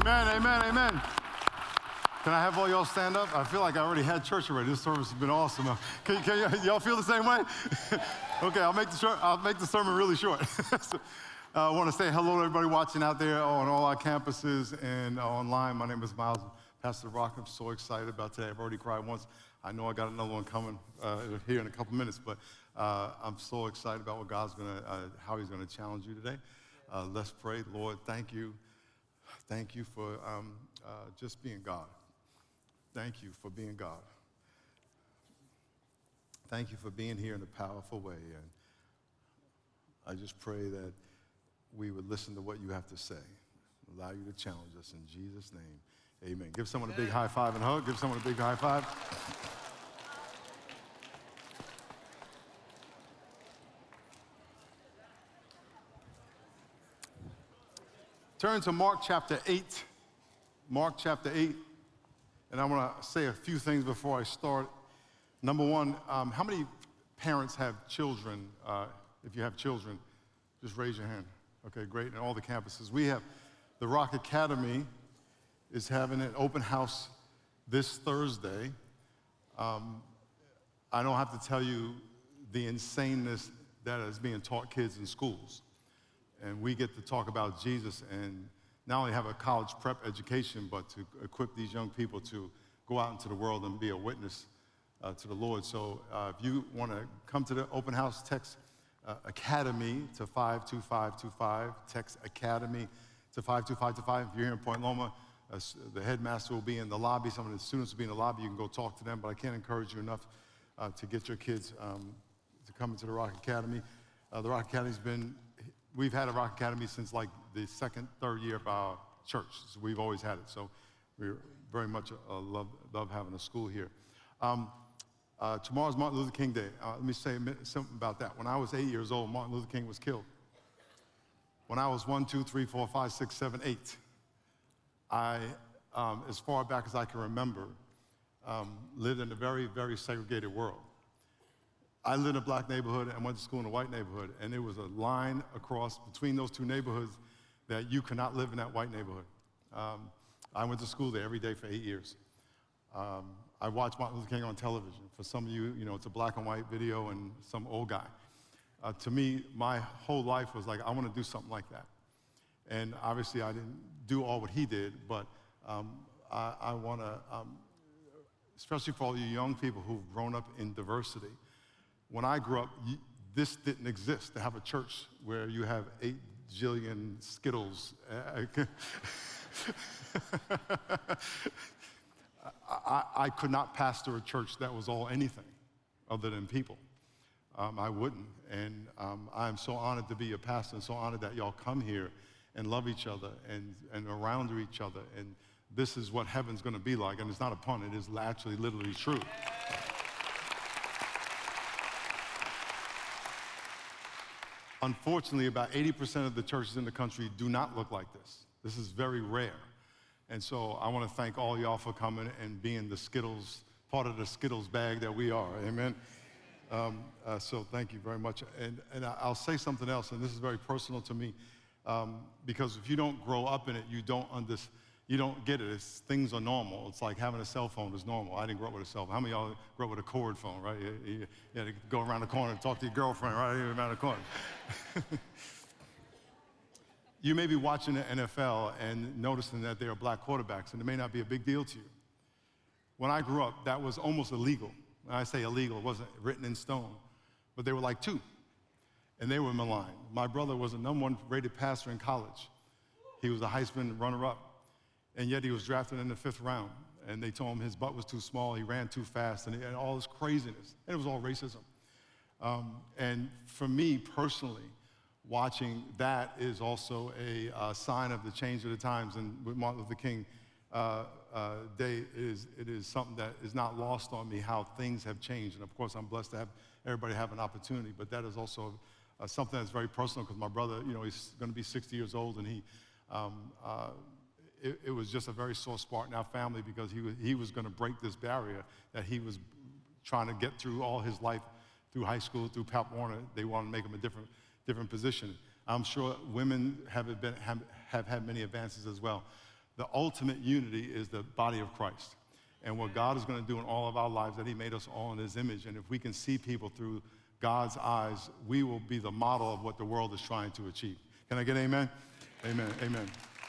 Amen, amen, amen. Can I have all y'all stand up? I feel like I already had church already. This service has been awesome. Y'all feel the same way? Okay, I'll make the sermon really short. I want to say hello to everybody watching out there on all our campuses and online. My name is Miles, Pastor Rock. I'm so excited about today. I've already cried once. I know I got another one coming here in a couple minutes, but I'm so excited about what God's how He's gonna challenge you today. Let's pray. Lord, thank you. Thank you for just being God. Thank you for being God. Thank you for being here in a powerful way. And I just pray that we would listen to what you have to say, allow you to challenge us in Jesus' name. Amen. Give someone a big high five and hug. Give someone a big high five. Turn to Mark chapter 8. Mark chapter 8. And I want to say a few things before I start. Number one, how many parents have children? If you have children, just raise your hand. Okay, great. And all the campuses. We have the Rock Academy is having an open house this Thursday. I don't have to tell you the insaneness that is being taught kids in schools. And we get to talk about Jesus and not only have a college prep education, but to equip these young people to go out into the world and be a witness to the Lord. So if you want to come to the open house, text Academy to 52525. Text Academy to 52525. If you're here in Point Loma, the headmaster will be in the lobby. Some of the students will be in the lobby. You can go talk to them, but I can't encourage you enough to get your kids to come into the Rock Academy. The Rock Academy's we've had a Rock Academy since like the second, third year of our church. So we've always had it. So we very much love having a school here. Tomorrow's Martin Luther King Day. Let me say something about that. When I was 8 years old, Martin Luther King was killed. When I was 1, 2, 3, 4, 5, 6, 7, 8, I, as far back as I can remember, lived in a very, very segregated world. I lived in a black neighborhood and went to school in a white neighborhood, and there was a line across between those two neighborhoods that you could not live in that white neighborhood. I went to school there every day for 8 years. I watched Martin Luther King on television. For some of you, it's a black and white video and some old guy. To me, my whole life was like, I want to do something like that. And obviously, I didn't do all what he did, but I want to, especially for all you young people who've grown up in diversity. When I grew up, this didn't exist, to have a church where you have 8 jillion Skittles. I could not pastor a church that was all anything other than people. I wouldn't. And I'm so honored to be a pastor and so honored that y'all come here and love each other and around each other. And this is what heaven's going to be like. And it's not a pun. It is actually literally true. Unfortunately, about 80% of the churches in the country do not look like this. This is very rare. And so I want to thank all y'all for coming and being the Skittles, part of the Skittles bag that we are, amen? So thank you very much. And I'll say something else, and this is very personal to me, because if you don't grow up in it, you don't get it. Things are normal. It's like having a cell phone is normal. I didn't grow up with a cell phone. How many of y'all grew up with a cord phone, right? You had to go around the corner and talk to your girlfriend, right? Around the corner. You may be watching the NFL and noticing that there are black quarterbacks, and it may not be a big deal to you. When I grew up, that was almost illegal. When I say illegal, it wasn't written in stone, but they were like 2, and they were maligned. My brother was the #1 rated passer in college. He was a Heisman runner-up, and yet he was drafted in the 5th round, and they told him his butt was too small, he ran too fast, and all this craziness, and it was all racism. And for me personally, watching that is also a sign of the change of the times. And with Martin Luther King Day, it is something that is not lost on me, how things have changed. And of course, I'm blessed to have everybody have an opportunity, but that is also something that's very personal, because my brother, he's going to be 60 years old, and it was just a very sore spot in our family, because he was going to break this barrier that he was trying to get through all his life, through high school, through Pop Warner. They wanted to make him a different position. I'm sure women have had many advances as well. the ultimate unity is the body of Christ. And what God is going to do in all of our lives, that he made us all in his image. And if we can see people through God's eyes, we will be the model of what the world is trying to achieve. Can I get amen? Amen, amen.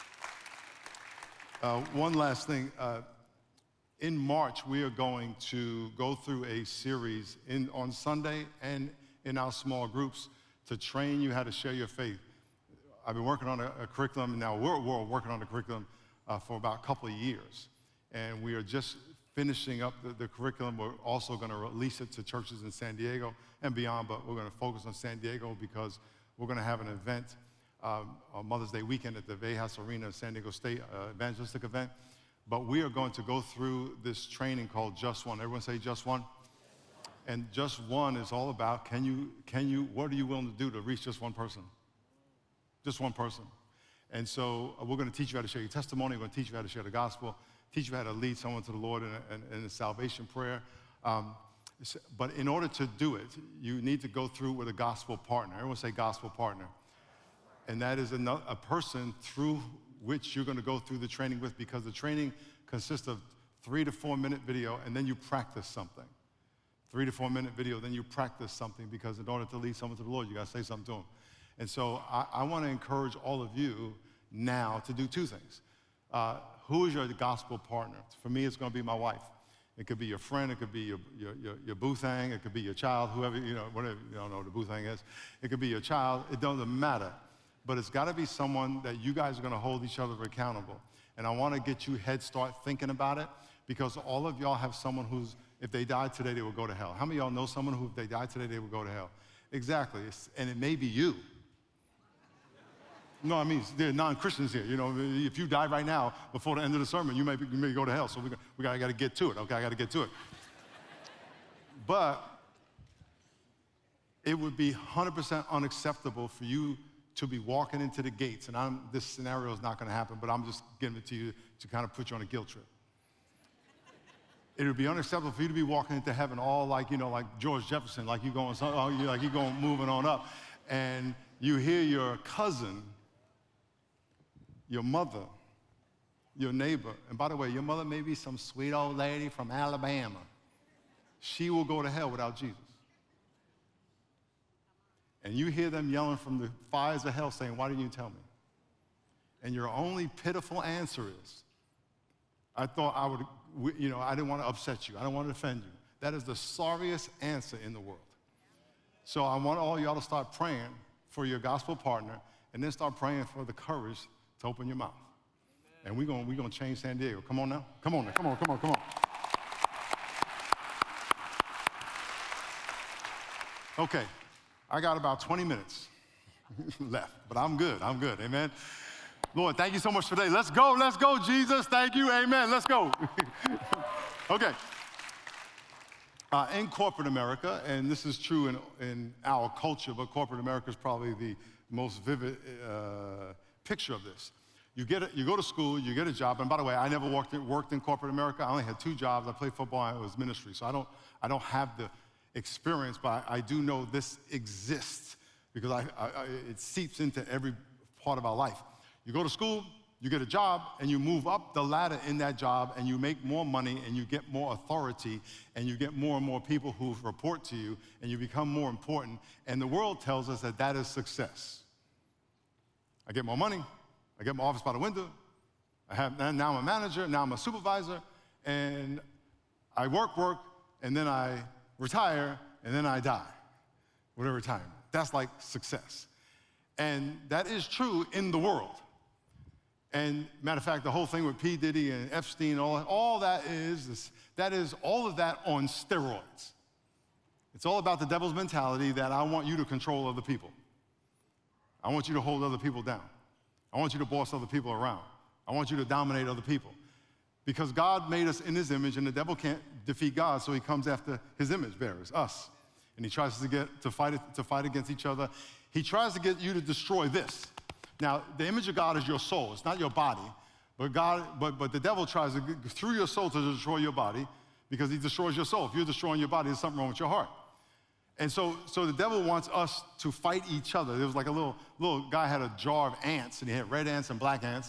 One last thing. In March, we are going to go through a series on Sunday and in our small groups to train you how to share your faith. I've been working on a curriculum, and now we're working on a curriculum for about a couple of years. And we are just finishing up the curriculum. We're also going to release it to churches in San Diego and beyond, but we're going to focus on San Diego because we're going to have an event on Mother's Day weekend at the Vejas Arena, San Diego State evangelistic event. But we are going to go through this training called Just One. Everyone say Just One. And Just One is all about what are you willing to do to reach just one person? Just one person. And so we're going to teach you how to share your testimony. We're going to teach you how to share the gospel, teach you how to lead someone to the Lord in a salvation prayer. But in order to do it, you need to go through with a gospel partner. Everyone say gospel partner. And that is a person through which you're going to go through the training with, because the training consists of 3 to 4 minute video, and then you practice something. 3 to 4 minute video, then you practice something, because in order to lead someone to the Lord, you got to say something to them. And so I want to encourage all of you now to do 2 things. Who is your gospel partner? For me, it's going to be my wife. It could be your friend, it could be your boo thing, it could be your child, whoever, whatever, you don't know what the boo thing is. It could be your child, it doesn't matter. But it's got to be someone that you guys are going to hold each other accountable. And I want to get you head start thinking about it, because all of y'all have someone who's, if they died today, they will go to hell. How many of y'all know someone who, if they died today, they will go to hell? Exactly, and it may be you. No, I mean, there are non-Christians here. If you die right now, before the end of the sermon, you may go to hell. So we got to get to it, okay? I got to get to it. But it would be 100% unacceptable for you to be walking into the gates, and this scenario is not going to happen, but I'm just giving it to you to kind of put you on a guilt trip. It would be unacceptable for you to be walking into heaven all like George Jefferson, like you going moving on up, and you hear your cousin, your mother, your neighbor, and by the way, your mother may be some sweet old lady from Alabama. She will go to hell without Jesus. And you hear them yelling from the fires of hell saying, "Why didn't you tell me?" And your only pitiful answer is, "I thought I would, I didn't want to upset you. I don't want to offend you." That is the sorriest answer in the world. So I want all y'all to start praying for your gospel partner, and then start praying for the courage to open your mouth. And we're gonna change San Diego. Come on now. Come on. Okay. I got about 20 minutes left, but I'm good, amen? Lord, thank you so much today. Let's go, Jesus, thank you, amen, let's go. Okay, in corporate America, and this is true in our culture, but corporate America is probably the most vivid picture of this. You go to school, you get a job, and by the way, I never worked in corporate America. I only had 2 jobs. I played football and it was ministry, so I don't have the experience, but I do know this exists, because it seeps into every part of our life. You go to school, you get a job, and you move up the ladder in that job, and you make more money, and you get more authority, and you get more and more people who report to you, and you become more important, and the world tells us that is success. I get more money, I get my office by the window, now I'm a manager, now I'm a supervisor, and I work, and then I retire, and then I die with a retirement. That's like success. And that is true in the world. And matter of fact, the whole thing with P. Diddy and Epstein, all that is all of that on steroids. It's all about the devil's mentality that I want you to control other people. I want you to hold other people down. I want you to boss other people around. I want you to dominate other people. Because God made us in his image, and the devil can't defeat God, so he comes after his image bearers, us. And he tries to fight against each other. He tries to get you to destroy this. Now, the image of God is your soul. It's not your body. But the devil tries to, through your soul, to destroy your body, because he destroys your soul. If you're destroying your body, there's something wrong with your heart. And so the devil wants us to fight each other. There was like a little guy had a jar of ants, and he had red ants and black ants.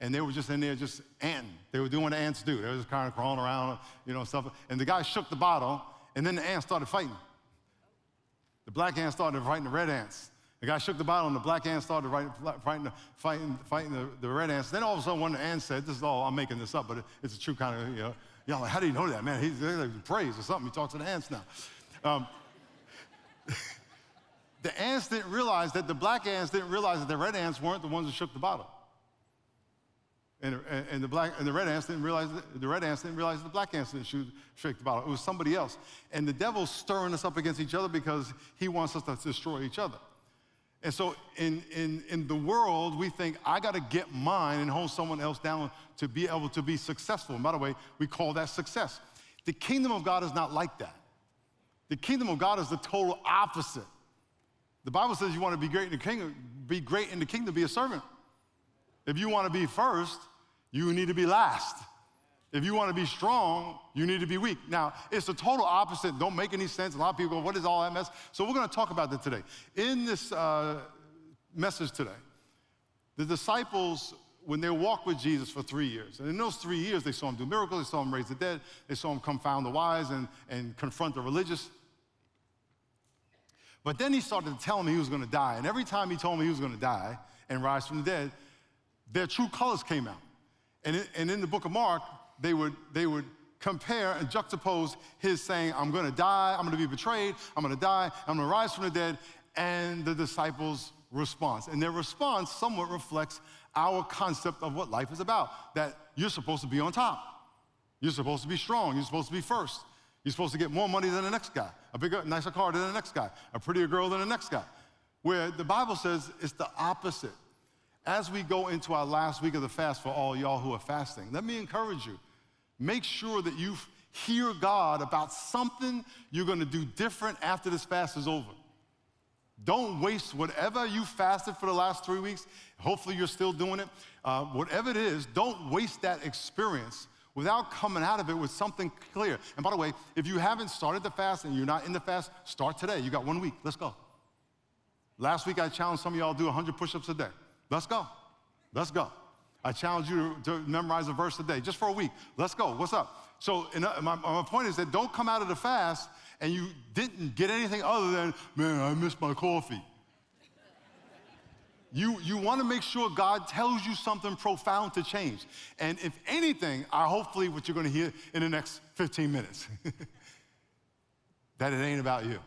and they were just in there just anting. They were doing what ants do. They were just kind of crawling around, stuff. And the guy shook the bottle, and then the ants started fighting. The black ants started fighting the red ants. The guy shook the bottle, and the black ants started fighting the red ants. Then all of a sudden, one of the ants said, this is all, I'm making this up, but it's a true kind of, y'all like, how do you know that, man? He's like, praise or something. He talks to the ants now. The ants didn't realize that the black ants didn't realize that the red ants weren't the ones who shook the bottle. And the red ants didn't realize that the black ants didn't shake the bottle. It was somebody else. And the devil's stirring us up against each other because he wants us to destroy each other. And so in the world, we think, I got to get mine and hold someone else down to be able to be successful. And by the way, we call that success. The kingdom of God is not like that. The kingdom of God is the total opposite. The Bible says you want to be great in the kingdom, be a servant. If you want to be first, you need to be last. If you want to be strong, you need to be weak. Now, it's the total opposite. Don't make any sense. A lot of people go, what is all that mess? So we're going to talk about that today. In this message today, the disciples, when they walked with Jesus for 3 years, and in those 3 years, they saw him do miracles, they saw him raise the dead, they saw him confound the wise and confront the religious. But then he started to tell them he was going to die. And every time he told them he was going to die and rise from the dead, their true colors came out. And in the book of Mark, they would compare and juxtapose his saying, I'm going to die, I'm going to be betrayed, I'm going to die, I'm going to rise from the dead, and the disciples' response. And their response somewhat reflects our concept of what life is about, that you're supposed to be on top. You're supposed to be strong. You're supposed to be first. You're supposed to get more money than the next guy, a bigger, nicer car than the next guy, a prettier girl than the next guy. Where the Bible says it's the opposite. As we go into our last week of the fast for all y'all who are fasting, let me encourage you. Make sure that you hear God about something you're going to do different after this fast is over. Don't waste whatever you fasted for the last 3 weeks. Hopefully you're still doing it. Whatever it is, don't waste that experience without coming out of it with something clear. And by the way, if you haven't started the fast and you're not in the fast, start today. You got 1 week. Let's go. Last week I challenged some of y'all to do 100 push-ups a day. Let's go. Let's go. I challenge you to memorize a verse a day just for a week. Let's go. What's up? So my point is that don't come out of the fast and you didn't get anything other than, man, I missed my coffee. You want to make sure God tells you something profound to change. And if anything, hopefully what you're going to hear in the next 15 minutes, that it ain't about you.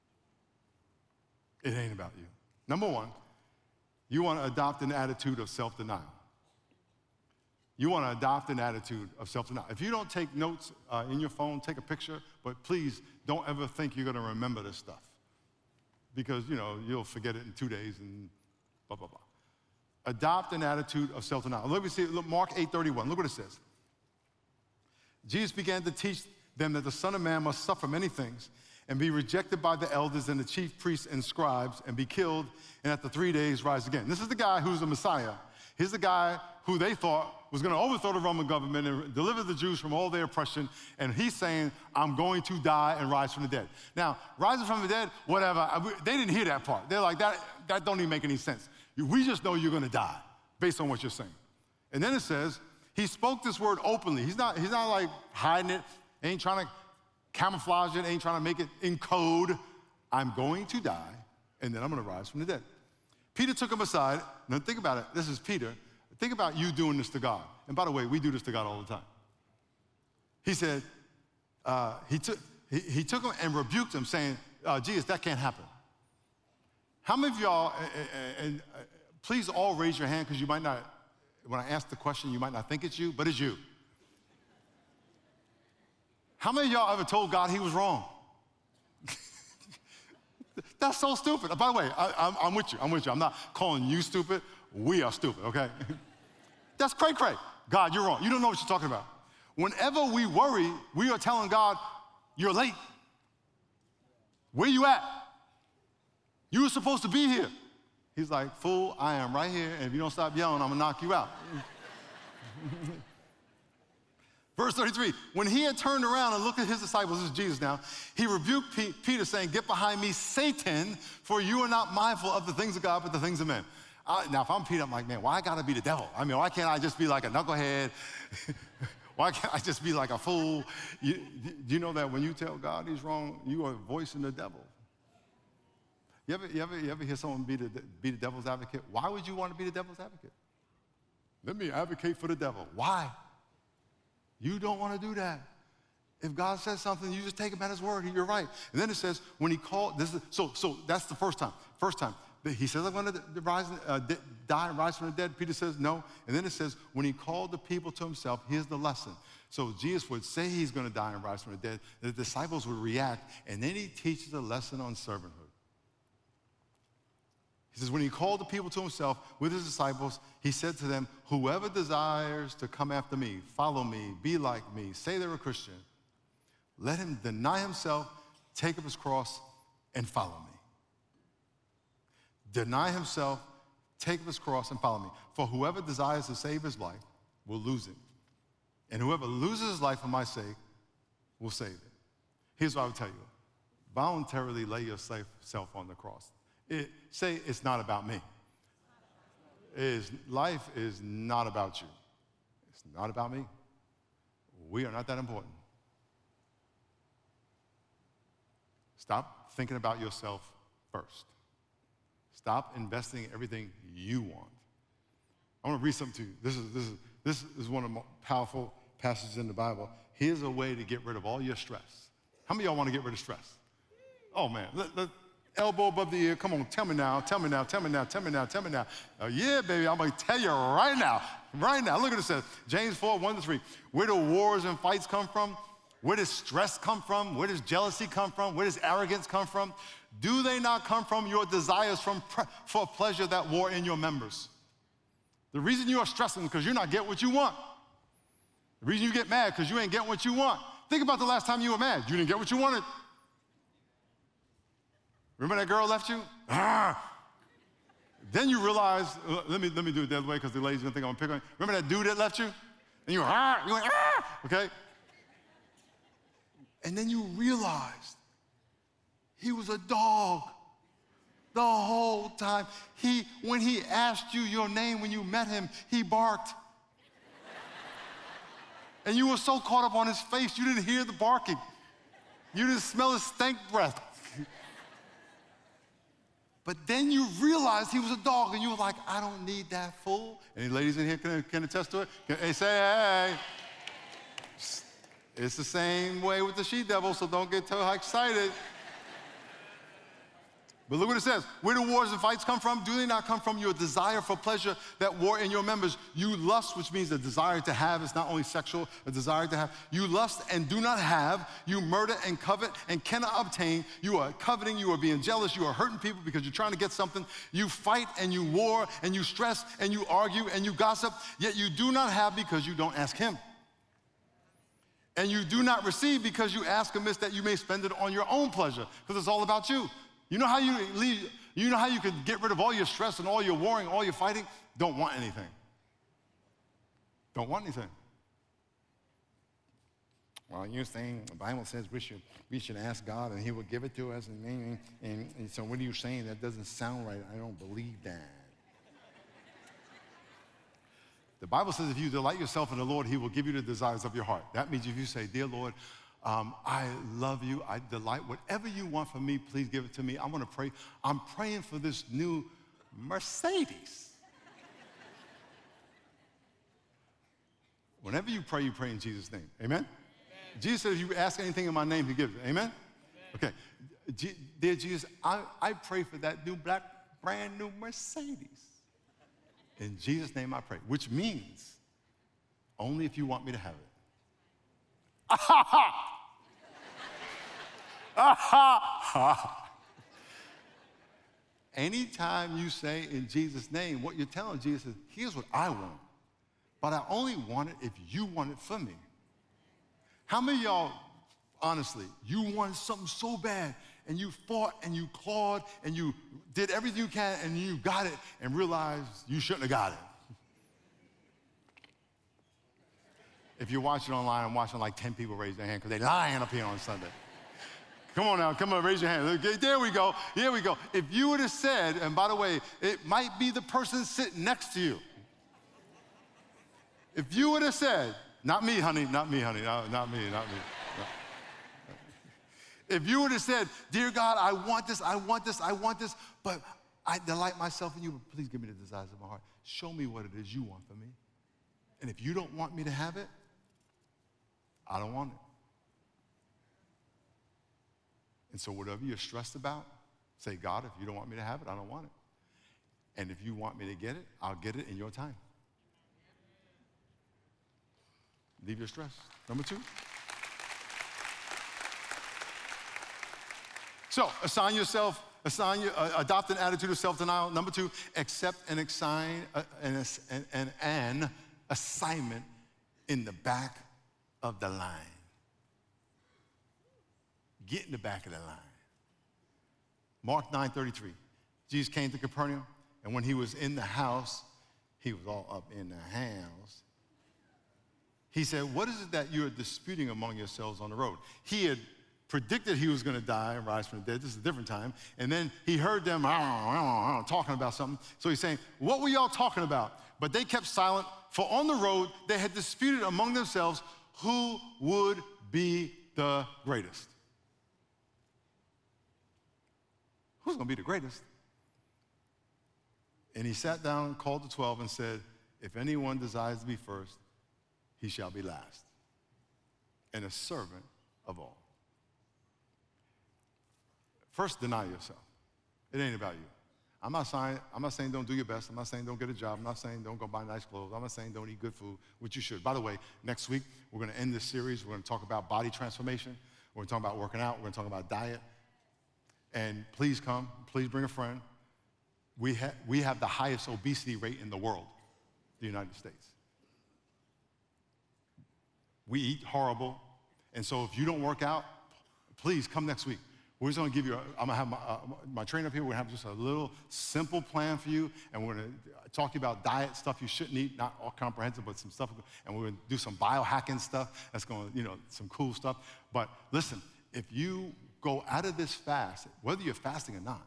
It ain't about you. Number one, you want to adopt an attitude of self-denial. You want to adopt an attitude of self-denial. If you don't take notes in your phone, take a picture, but please don't ever think you're going to remember this stuff because, you'll forget it in 2 days and blah, blah, blah. Adopt an attitude of self-denial. Look, Mark 8:31. Look what it says. Jesus began to teach them that the Son of Man must suffer many things and be rejected by the elders and the chief priests and scribes and be killed and after 3 days rise again. This is the guy who's the Messiah. He's the guy who they thought was going to overthrow the Roman government and deliver the Jews from all their oppression. And he's saying, I'm going to die and rise from the dead. Now, rising from the dead, whatever, they didn't hear that part. They're like, that don't even make any sense. We just know you're going to die based on what you're saying. And then it says, he spoke this word openly. He's not like hiding it, ain't trying to camouflage it, ain't trying to make it in code. I'm going to die, and then I'm going to rise from the dead. Peter took him aside. Now think about it. This is Peter. Think about you doing this to God. And by the way, we do this to God all the time. He said, he took him and rebuked him, saying, Jesus, that can't happen. How many of y'all, and please all raise your hand because you might not, when I ask the question, you might not think it's you, but it's you. How many of y'all ever told God he was wrong? That's so stupid. By the way, I'm with you. I'm not calling you stupid. We are stupid, okay? That's cray-cray. God, you're wrong. You don't know what you're talking about. Whenever we worry, we are telling God, you're late. Where you at? You were supposed to be here. He's like, fool, I am right here, and if you don't stop yelling, I'm going to knock you out. Verse 33, when he had turned around and looked at his disciples, this is Jesus now, he rebuked Peter saying, get behind me, Satan, for you are not mindful of the things of God, but the things of men. Now, if I'm Peter, I'm like, man, why I gotta be the devil? I mean, why can't I just be like a knucklehead? Why can't I just be like a fool? Do you know that when you tell God he's wrong, you are voicing the devil? You ever hear someone be the devil's advocate? Why would you want to be the devil's advocate? Let me advocate for the devil. Why? You don't want to do that. If God says something, you just take him at his word. You're right. And then it says, when he called, so that's the first time. First time. He says, I'm going to die and rise from the dead. Peter says, no. And then it says, when he called the people to himself, here's the lesson. So Jesus would say he's going to die and rise from the dead. The disciples would react. And then he teaches a lesson on servanthood. He says, when he called the people to himself with his disciples, he said to them, whoever desires to come after me, follow me, be like me, say they're a Christian, let him deny himself, take up his cross, and follow me. Deny himself, take up his cross, and follow me. For whoever desires to save his life will lose it. And whoever loses his life for my sake will save it. Here's what I would tell you. Voluntarily lay yourself on the cross. Say it's not about me. Life is not about you. It's not about me. We are not that important. Stop thinking about yourself first. Stop investing everything you want. I want to read something to you. This is one of the most powerful passages in the Bible. Here's a way to get rid of all your stress. How many of y'all want to get rid of stress? Oh, man. Elbow above the ear. Come on, tell me now. Yeah, baby, I'm going to tell you right now. Right now. Look at it says. James 4, 1-3. Where do wars and fights come from? Where does stress come from? Where does jealousy come from? Where does arrogance come from? Do they not come from your desires for pleasure that war in your members? The reason you are stressing is because you're not getting what you want. The reason you get mad because you ain't getting what you want. Think about the last time you were mad. You didn't get what you wanted. Remember that girl left you? Then you realize, let me do it the other way because the lady's gonna think I'm picking on you. Remember that dude that left you? And you went, okay? And then you realized he was a dog the whole time. When he asked you your name when you met him, he barked. And you were so caught up on his face, you didn't hear the barking. You didn't smell his stank breath. But then you realized he was a dog, and you were like, I don't need that fool. Any ladies in here can attest to it? Hey. It's the same way with the she-devil, so don't get too excited. But look what it says. Where do wars and fights come from? Do they not come from your desire for pleasure that war in your members? You lust, which means a desire to have. It's not only sexual, a desire to have. You lust and do not have. You murder and covet and cannot obtain. You are coveting. You are being jealous. You are hurting people because you're trying to get something. You fight and you war and you stress and you argue and you gossip, yet you do not have because you don't ask him. And you do not receive because you ask amiss that you may spend it on your own pleasure, because it's all about you. You know how you can get rid of all your stress and all your warring, all your fighting? Don't want anything. Don't want anything. Well, you're saying the Bible says we should ask God and he will give it to us. And so what are you saying? That doesn't sound right. I don't believe that. The Bible says if you delight yourself in the Lord, he will give you the desires of your heart. That means if you say, dear Lord, I love you, I delight, whatever you want from me, please give it to me. I want to pray. I'm praying for this new Mercedes. Whenever you pray in Jesus' name. Amen? Amen. Jesus said if you ask anything in my name, he gives it. Amen? Amen. Okay. Dear Jesus, I pray for that new brand new Mercedes. In Jesus' name I pray, which means only if you want me to have it. Anytime you say in Jesus' name, what you're telling Jesus is, here's what I want, but I only want it if you want it for me. How many of y'all, honestly, you wanted something so bad, and you fought and you clawed and you did everything you can and you got it and realized you shouldn't have got it? If you're watching online, I'm watching like 10 people raise their hand because they're lying up here on Sunday. Come on now, come on, raise your hand. Okay, there we go, here we go. If you would have said, and by the way, it might be the person sitting next to you. If you would have said, not me, honey, not me, honey, no, not me. No. If you would have said, dear God, I want this, but I delight myself in you, but please give me the desires of my heart. Show me what it is you want for me. And if you don't want me to have it, I don't want it. And so whatever you're stressed about, say, God, if you don't want me to have it, I don't want it. And if you want me to get it, I'll get it in your time. Leave your stress. Number 2. So adopt an attitude of self-denial. Number 2, accept an assignment in the back of the line. Get in the back of the line. Mark 9:33. Jesus came to Capernaum, and when he was in the house, he was all up in the house. He said, what is it that you're disputing among yourselves on the road? He had predicted he was going to die and rise from the dead. This is a different time. And then he heard them talking about something. So he's saying, what were y'all talking about? But they kept silent, for on the road they had disputed among themselves who would be the greatest. Who's going to be the greatest? And he sat down and called the 12 and said, if anyone desires to be first, he shall be last, and a servant of all. First, deny yourself. It ain't about you. I'm not saying don't do your best. I'm not saying don't get a job. I'm not saying don't go buy nice clothes. I'm not saying don't eat good food, which you should. By the way, next week, we're going to end this series. We're going to talk about body transformation. We're going to talk about working out. We're going to talk about diet. And please come. Please bring a friend. We have the highest obesity rate in the world, the United States. We eat horrible. And so if you don't work out, please come next week. We're just going to give you, I'm going to have my trainer up here. We're going to have just a little simple plan for you. And we're going to talk to you about diet stuff you shouldn't eat, not all comprehensive, but some stuff. And we're going to do some biohacking stuff. That's going to, some cool stuff. But listen, if you go out of this fast, whether you're fasting or not,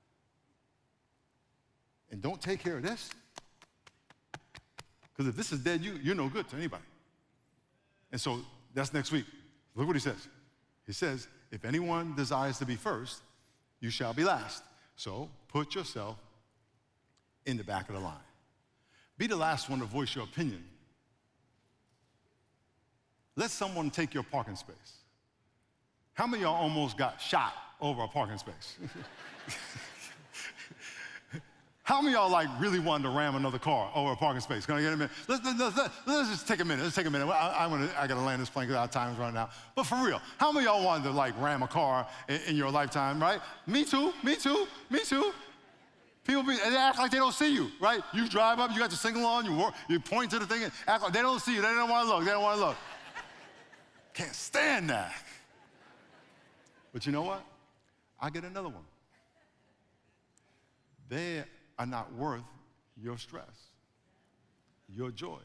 and don't take care of this, because if this is dead, you're no good to anybody. And so that's next week. Look what he says. He says, if anyone desires to be first, you shall be last. So put yourself in the back of the line. Be the last one to voice your opinion. Let someone take your parking space. How many of y'all almost got shot over a parking space? How many of y'all really wanted to ram another car over a parking space? Can I get a minute? Let's just take a minute. Let's take a minute. I got to land this plane because our time's running out. But for real, how many of y'all wanted to ram a car in your lifetime, right? Me too. People they act like they don't see you, right? You drive up, you got your signal on, you point to the thing and act like they don't see you. They don't want to look. Can't stand that. But you know what? I get another one. They are not worth your stress, your joy.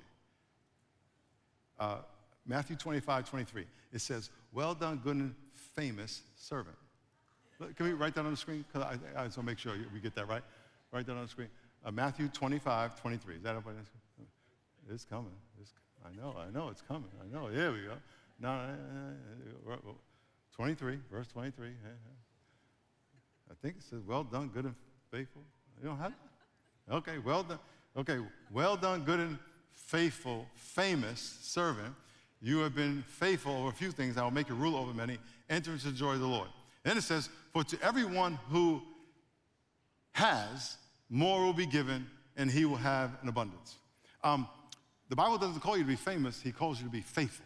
Matthew 25:23. It says, well done, good and famous servant. Can we write that on the screen? Because I just want to make sure we get that right. Write that on the screen. Matthew 25:23. Is that up on the screen? It's coming. I know it's coming. I know. There we go. No, 23, verse 23. I think it says, well done, good and faithful. You don't have it? Okay, well done. Okay, well done, good and faithful, famous servant. You have been faithful over a few things. I will make you ruler over many. Enter into the joy of the Lord. Then it says, for to everyone who has, more will be given, and he will have an abundance. The Bible doesn't call you to be famous. He calls you to be faithful.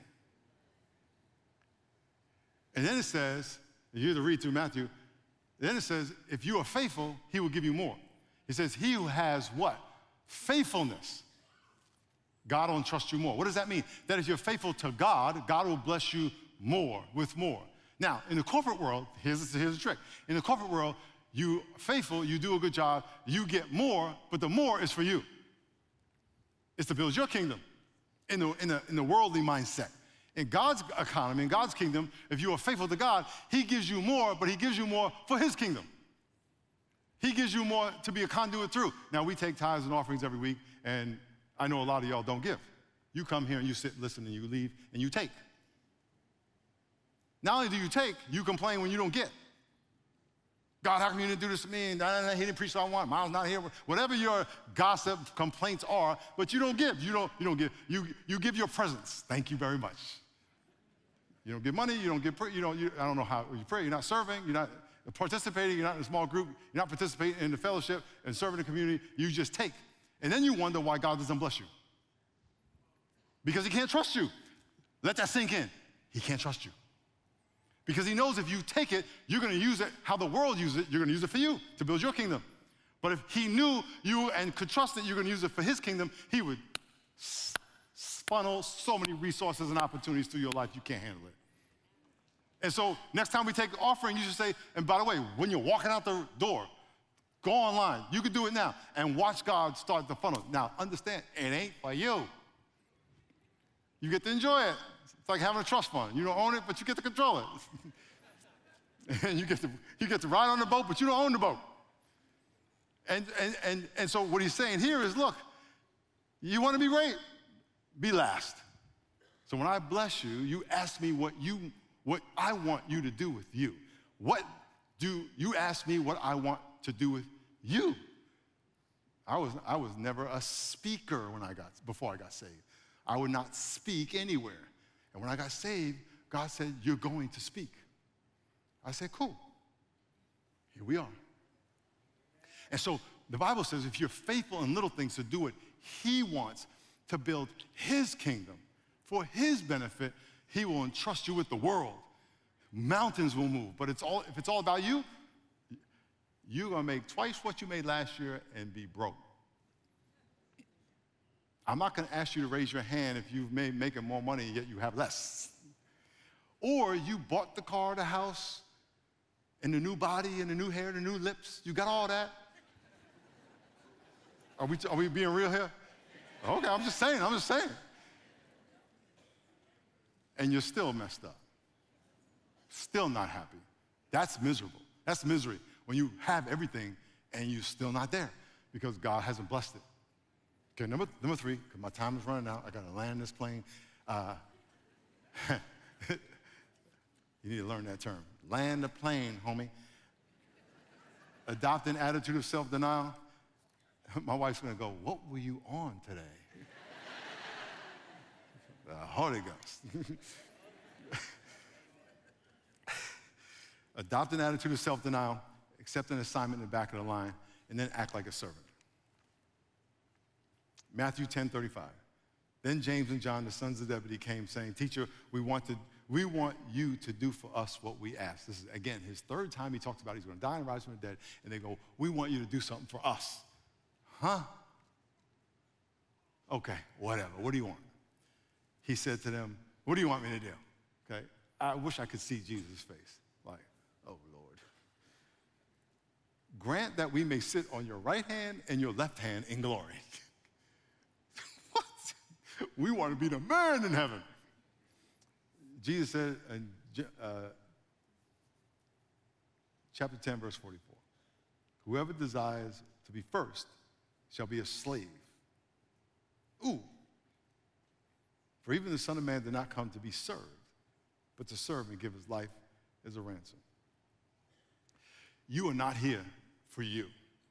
And then it says, you have to read through Matthew, then it says, if you are faithful, he will give you more. He says, he who has what? Faithfulness. God will entrust you more. What does that mean? That if you're faithful to God, God will bless you more, with more. Now, in the corporate world, here's the trick. In the corporate world, you faithful, you do a good job, you get more, but the more is for you. It's to build your kingdom in the worldly mindset. In God's economy, in God's kingdom, if you are faithful to God, he gives you more, but he gives you more for his kingdom. He gives you more to be a conduit through. Now, we take tithes and offerings every week, and I know a lot of y'all don't give. You come here and you sit, listen, and you leave, and you take. Not only do you take, you complain when you don't get. God, how come you didn't do this to me? And he didn't preach what I want. Miles not here. Whatever your gossip complaints are, but you don't give. You don't give. You give your presence. Thank you very much. You don't give money. You don't give. I don't know how you pray. You're not serving. You're not participating. You're not in a small group. You're not participating in the fellowship and serving the community. You just take, and then you wonder why God doesn't bless you. Because he can't trust you. Let that sink in. He can't trust you. Because he knows if you take it, you're going to use it how the world uses it. You're going to use it for you to build your kingdom. But if he knew you and could trust that you're going to use it for his kingdom, he would funnel so many resources and opportunities through your life, you can't handle it. And so next time we take the offering, you should say, and by the way, when you're walking out the door, go online. You can do it now and watch God start the funnel. Now, understand, it ain't for you. You get to enjoy it. It's like having a trust fund. You don't own it, but you get to control it. And you get to ride on the boat, but you don't own the boat. And so what he's saying here is, look, you want to be great? Be last. So when I bless you, you ask me what I want you to do with you. What do you ask me what I want to do with you? I was never a speaker before I got saved. I would not speak anywhere. And when I got saved, God said, you're going to speak. I said, cool. Here we are. And so the Bible says if you're faithful in little things to do what he wants to build his kingdom for his benefit, he will entrust you with the world. Mountains will move. But if it's all about you, you're going to make twice what you made last year and be broke. I'm not going to ask you to raise your hand if you've making more money yet you have less. Or you bought the car, the house, and the new body, and the new hair, the new lips. You got all that? Are we being real here? Okay, I'm just saying. And you're still messed up. Still not happy. That's miserable. That's misery. When you have everything and you're still not there because God hasn't blessed it. Okay, number 3, because my time is running out. I got to land this plane. You need to learn that term. Land the plane, homie. Adopt an attitude of self-denial. My wife's going to go, what were you on today? The Holy Ghost. Adopt an attitude of self-denial, accept an assignment in the back of the line, and then act like a servant. Matthew 10:35. Then James and John, the sons of Zebedee, came saying, Teacher, we want you to do for us what we ask. This is, again, his third time he talks about he's going to die and rise from the dead. And they go, we want you to do something for us. Huh? Okay, whatever. What do you want? He said to them, what do you want me to do? Okay, I wish I could see Jesus' face. Like, oh, Lord. Grant that we may sit on your right hand and your left hand in glory. What? We want to be the man in heaven. Jesus said in chapter 10, verse 44, whoever desires to be first shall be a slave. Ooh. For even the Son of Man did not come to be served, but to serve and give his life as a ransom. You are not here for you.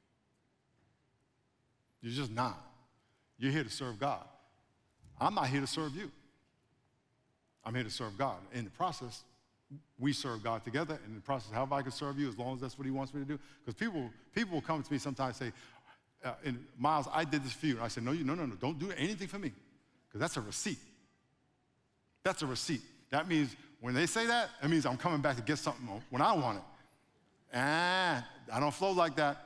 You're just not. You're here to serve God. I'm not here to serve you. I'm here to serve God. In the process, we serve God together. In the process, however I can serve you, as long as that's what he wants me to do. Because people will come to me sometimes and say, Miles, I did this for you. And I say, no, don't do anything for me. Because that's a receipt. That's a receipt. That means when they say that, it means I'm coming back to get something when I want it. I don't flow like that.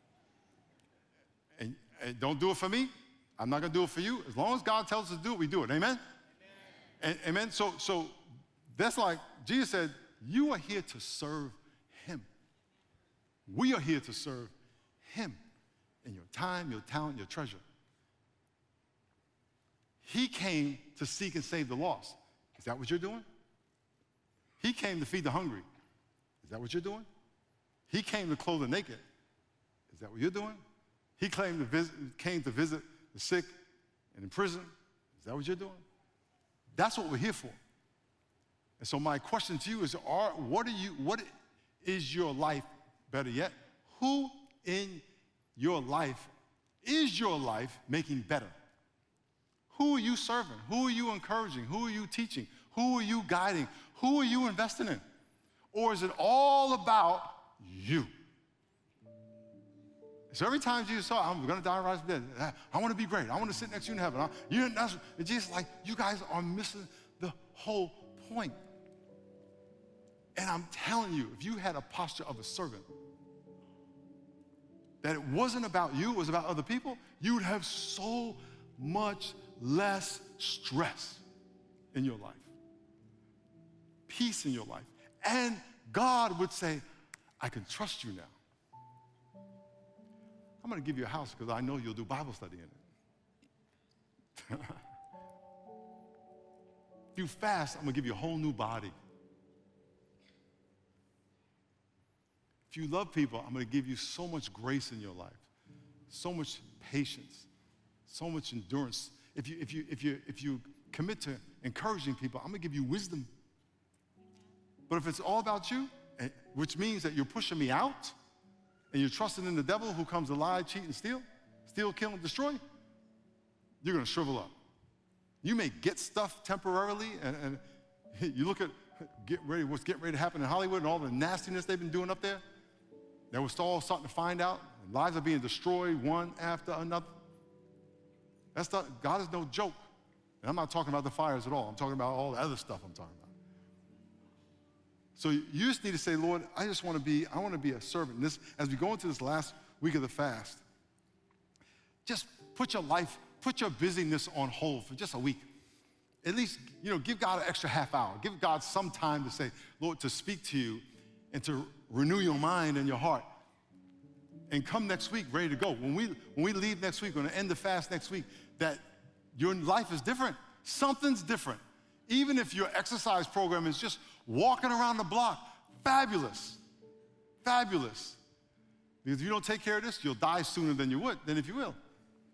And don't do it for me. I'm not going to do it for you. As long as God tells us to do it, we do it. Amen? Amen. So that's like Jesus said, you are here to serve him. We are here to serve him in your time, your talent, your treasure. He came to seek and save the lost. Is that what you're doing? He came to feed the hungry. Is that what you're doing? He came to clothe the naked. Is that what you're doing? He came to visit the sick and in prison. Is that what you're doing? That's what we're here for. And so my question to you is, what is your life, better yet, who in your life is your life making better? Who are you serving? Who are you encouraging? Who are you teaching? Who are you guiding? Who are you investing in? Or is it all about you? So every time Jesus saw, I'm going to die and rise from the dead. I want to be great. I want to sit next to you in heaven. And Jesus is like, you guys are missing the whole point. And I'm telling you, if you had a posture of a servant, that it wasn't about you, it was about other people, you would have so much less stress in your life, peace in your life. And God would say, I can trust you now. I'm going to give you a house because I know you'll do Bible study in it. If you fast, I'm going to give you a whole new body. If you love people, I'm going to give you so much grace in your life, so much patience, so much endurance. If you commit to encouraging people, I'm going to give you wisdom. But if it's all about you, which means that you're pushing me out and you're trusting in the devil who comes to lie, cheat, and steal, kill, and destroy, you're going to shrivel up. You may get stuff temporarily, and you look at what's getting ready to happen in Hollywood and all the nastiness they've been doing up there. That we're all starting to find out. Lives are being destroyed one after another. God is no joke. And I'm not talking about the fires at all. I'm talking about all the other stuff I'm talking about. So you just need to say, Lord, I want to be a servant. And as we go into this last week of the fast, just put your busyness on hold for just a week. At least, give God an extra half hour. Give God some time to say, Lord, to speak to you and to renew your mind and your heart. And come next week ready to go. When we leave next week, we're going to end the fast next week, that your life is different. Something's different. Even if your exercise program is just walking around the block, fabulous. Fabulous. Because if you don't take care of this, you'll die sooner than if you will.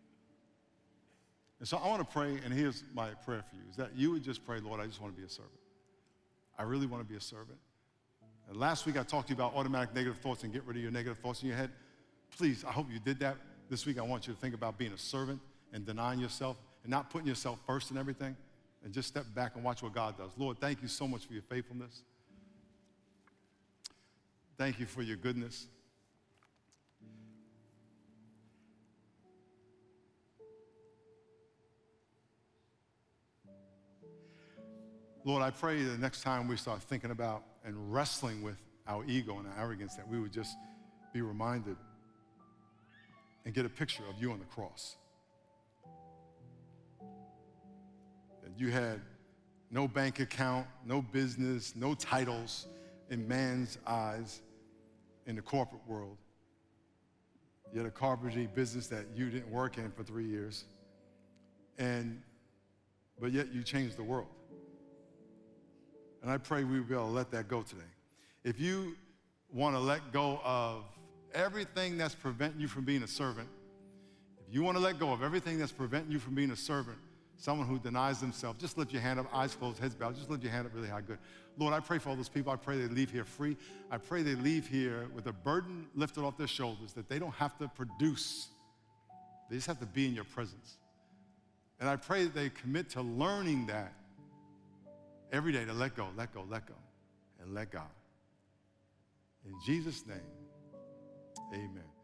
And so I want to pray, and here's my prayer for you, is that you would just pray, Lord, I just want to be a servant. I really want to be a servant. And last week I talked to you about automatic negative thoughts and get rid of your negative thoughts in your head. Please, I hope you did that. This week I want you to think about being a servant and denying yourself and not putting yourself first in everything, and just step back and watch what God does. Lord, thank you so much for your faithfulness. Thank you for your goodness. Lord, I pray the next time we start thinking about and wrestling with our ego and our arrogance, that we would just be reminded and get a picture of you on the cross. That you had no bank account, no business, no titles in man's eyes in the corporate world. You had a carpentry business that you didn't work in for 3 years, but yet you changed the world. And I pray we will be able to let that go today. If you want to let go of everything that's preventing you from being a servant, if you want to let go of everything that's preventing you from being a servant, someone who denies themselves, just lift your hand up, eyes closed, heads bowed, just lift your hand up really high, good. Lord, I pray for all those people. I pray they leave here free. I pray they leave here with a burden lifted off their shoulders, that they don't have to produce. They just have to be in your presence. And I pray that they commit to learning that every day, to let go, and let God. In Jesus' name, amen.